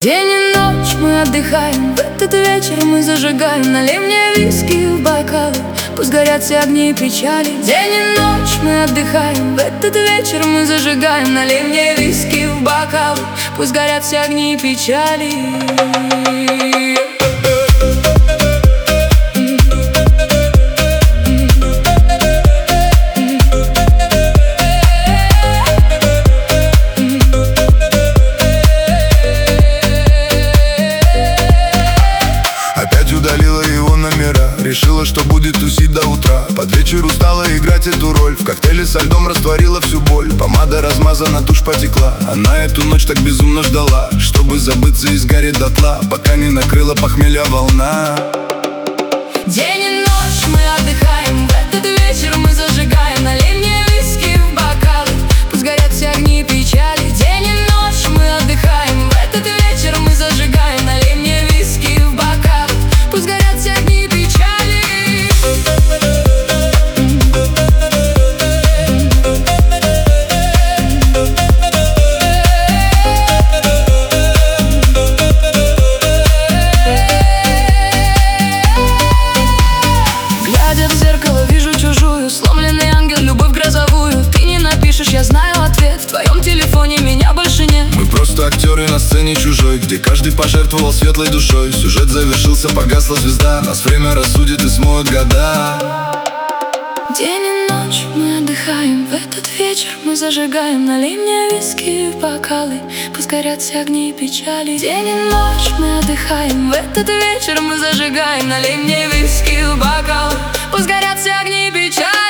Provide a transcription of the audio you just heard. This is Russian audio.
День и ночь мы отдыхаем, в этот вечер мы зажигаем. Налей мне виски в бокалы, пусть горят все огни и печали. День и ночь мы отдыхаем, в этот вечер мы зажигаем. Налей мне виски в бокалы, пусть горят все огни и печали. Удалила его номера, решила, что будет тусить до утра. Под вечер устала играть эту роль, в коктейле со льдом растворила всю боль. Помада размазана, тушь потекла. Она эту ночь так безумно ждала, чтобы забыться и сгореть дотла, пока не накрыла похмелья волна. День и ночь мы отдыхаем, в этот вечер мы зажигаем. Налей мне виски в бокалы, пусть горят все огни и печали. День и ночь мы отдыхаем, в этот вечер мы зажигаем. Налей мне виски в бокалы, пусть горят все огни и печали. Глядя в зеркало, вижу чужую, сломленный ангел, любовь грозовую. Ты не напишешь, я знаю ответ, в твоем телефоне меня больше нет. Мы просто актеры на сцене чужой, где каждый пожертвовал светлой душой. Сюжет завершился, погасла звезда, нас время рассудит и смоет года. День и ночь мы отдыхаем, в этот вечер мы зажигаем. Налей мне виски в бокалы, пусть горят все огни и печали. День и ночь мы отдыхаем, в этот вечер мы зажигаем. Налей мне виски в бокалы, пусть горят все огни и печали.